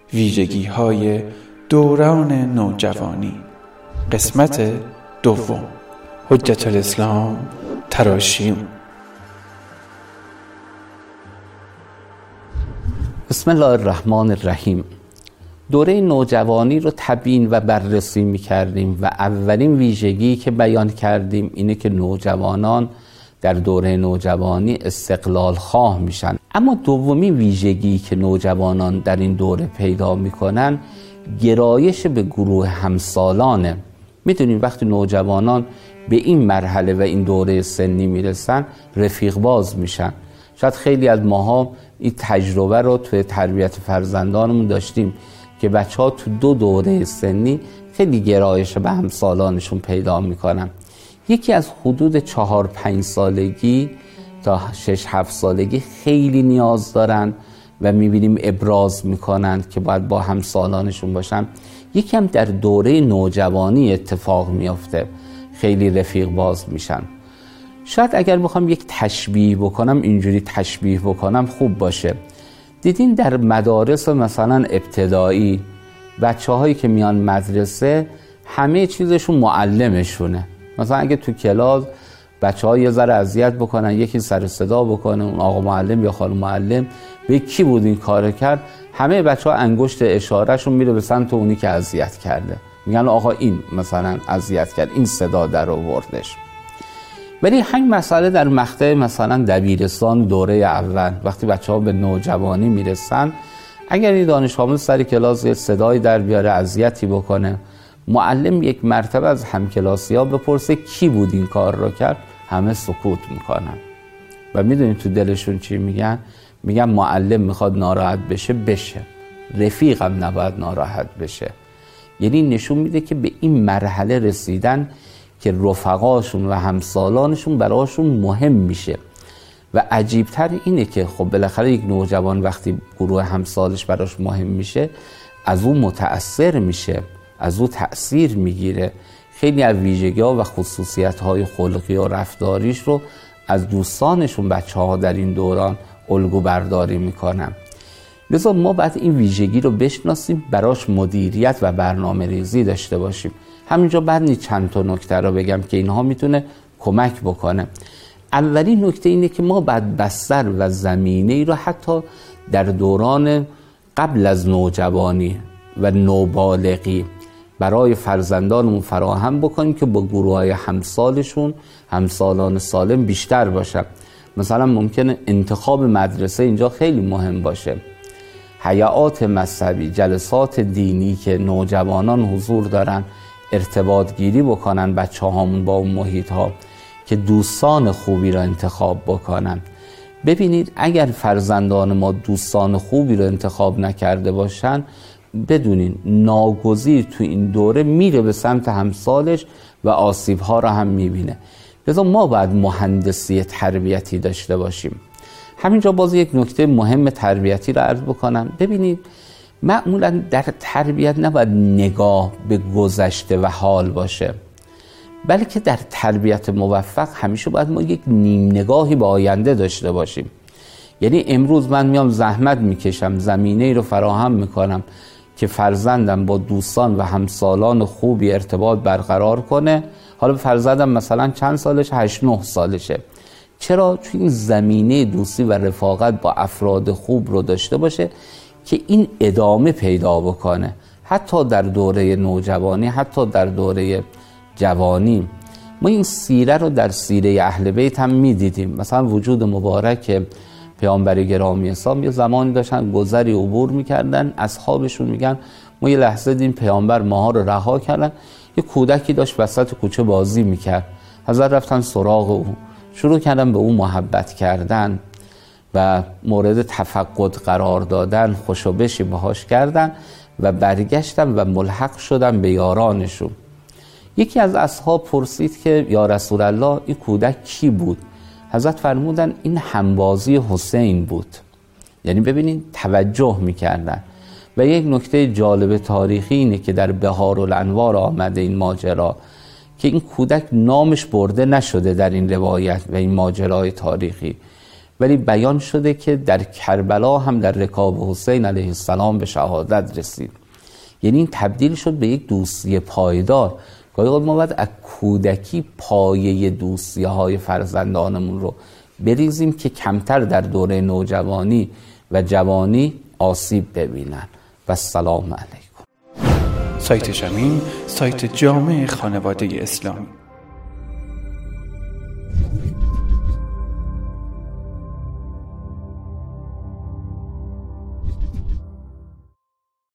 ویژگی‌های دوران نوجوانی، قسمت دوم. حجت الاسلام تراشیون. بسم الله الرحمن الرحیم. دوره نوجوانی رو تبیین و بررسی می‌کردیم و اولین ویژگی که بیان کردیم اینه که نوجوانان در دوره نوجوانی استقلال خواه میشن. اما دومی ویژگی که نوجوانان در این دوره پیدا میکنن گرایش به گروه همسالانه. میدونید وقتی نوجوانان به این مرحله و این دوره سنی میرسن رفیق باز میشن. شاید خیلی از ماها این تجربه رو توی تربیت فرزندانمون داشتیم که بچه‌ها تو دو دوره سنی خیلی گرایش به همسالانشون پیدا میکنن. یکی از حدود 4-5 سالگی تا 6-7 سالگی خیلی نیاز دارن و میبینیم ابراز میکنن که باید با همسالانشون باشن. یکی هم در دوره نوجوانی اتفاق میفته، خیلی رفیق باز میشن. شاید اگر بخوام یک تشبیه بکنم، اینجوری تشبیه بکنم خوب باشه. دیدین در مدارس مثلا ابتدایی بچه هایی که میان مدرسه همه چیزشون معلمشونه. مثلا اگه تو کلاس بچه ها یه ذره اذیت بکنن، یکی سر صدا بکنه، اون آقا معلم یا خانم معلم به کی بود این کار کرد، همه بچه ها انگشت اشارهشون میره به سمت اونی که اذیت کرده، میگن آقا این مثلا اذیت کرد، این صدا در آوردش. ولی همین مسئله در مقطع مثلا دبیرستان دوره اول وقتی بچه ها به نوجوانی میرسن، اگر این دانش آموز سر کلاس یه صدایی در بیاره، اذیتی بکنه، معلم یک مرتبه از همکلاسی‌ها بپرسه کی بود این کار رو کرد، همه سکوت میکنن و میدونید تو دلشون چی میگن؟ میگن معلم میخواد ناراحت بشه، رفیقم نباید ناراحت بشه. یعنی نشون میده که به این مرحله رسیدن که رفقاشون و همسالانشون براشون مهم میشه. و عجیبتر اینه که خب بالاخره یک نوجوان وقتی گروه همسالش براش مهم میشه از اون متأثر میشه، از اون تأثیر میگیره. خیلی از ویژگی‌ها و خصوصیت‌های خلقی و رفتاریش رو از دوستانشون بچه‌ها در این دوران الگو برداری میکنن. لذا ما باید این ویژگی رو بشناسیم، براش مدیریت و برنامه ریزی داشته باشیم. همینجا بعد چند تا نکته رو بگم که اینها میتونه کمک بکنه. اولین نکته اینه که ما باید بستر و زمینه‌ای رو حتی در دوران قبل از نوجوانی و نوبالغی برای فرزندانمون فراهم بکنیم که با گروه‌های همسالشون، همسالان سالم بیشتر باشن. مثلا ممکنه انتخاب مدرسه اینجا خیلی مهم باشه. حیات مذهبی، جلسات دینی که نوجوانان حضور دارن، ارتباط گیری بکنن بچه‌هامون با اون محیط ها که دوستان خوبی را انتخاب بکنن. ببینید اگر فرزندان ما دوستان خوبی رو انتخاب نکرده باشن، بدونین ناگزیر تو این دوره میره به سمت همسالش و آسیب‌ها را هم میبینه. لذا ما باید مهندسی تربیتی داشته باشیم. همینجا باز یک نکته مهم تربیتی را عرض بکنم. ببینید معمولا در تربیت نباید نگاه به گذشته و حال باشه، بلکه در تربیت موفق همیشه باید ما یک نیم نگاهی به آینده داشته باشیم. یعنی امروز من میام زحمت میکشم، زمینه‌ای رو فراهم میکنم که فرزندم با دوستان و همسالان خوبی ارتباط برقرار کنه. حالا فرزندم مثلا چند سالشه؟ 8-9 سالشه. چرا؟ چون این زمینه دوستی و رفاقت با افراد خوب رو داشته باشه که این ادامه پیدا بکنه، حتی در دوره نوجوانی، حتی در دوره جوانی. ما این سیره رو در سیره اهل بیت هم میدیدیم. مثلا وجود مبارک پیامبر گرامی اسلام یه زمانی داشتن گذری عبور میکردن، اصحابشون میگن ما یه لحظه دیدیم پیامبر ماها رو رها کردن، یه کودکی داشت وسط کوچه بازی میکرد. حضرت رفتن سراغ او، شروع کردن به او محبت کردن و مورد تفقد قرار دادن، خوشو بشی باهاش کردن و برگشتن و ملحق شدن به یارانشون. یکی از اصحاب پرسید که یا رسول الله این کودک کی بود؟ حضرت فرمودن این همبازی حسین بود. یعنی ببینید توجه میکردن. و یک نکته جالب تاریخی اینه که در بهارالانوار آمده این ماجرا که این کودک نامش برده نشده در این روایت و این ماجرای تاریخی، ولی بیان شده که در کربلا هم در رکاب حسین علیه السلام به شهادت رسید. یعنی این تبدیل شد به یک دوستی پایدار. گاهی ما باید از کودکی پایه دوستی‌های فرزندانمون رو بریزیم که کمتر در دوره نوجوانی و جوانی آسیب ببینن. و السلام علیکم. سایت شمیم، سایت جامع خانواده اسلامی.